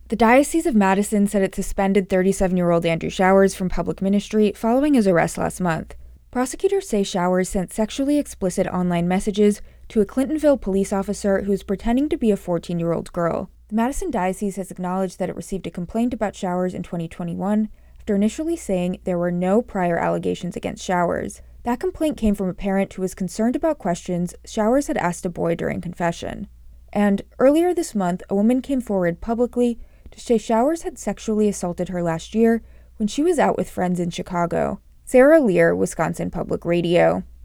The Diocese of Madison said it suspended 37-year-old Andrew Showers from public ministry following his arrest last month. Prosecutors say Showers sent sexually explicit online messages to a Clintonville police officer who was pretending to be a 14-year-old girl. The Madison Diocese has acknowledged that it received a complaint about Showers in 2021 after initially saying there were no prior allegations against Showers. That complaint came from a parent who was concerned about questions Showers had asked a boy during confession. And earlier this month, a woman came forward publicly to say Showers had sexually assaulted her last year when she was out with friends in Chicago. Sarah Lear, Wisconsin Public Radio.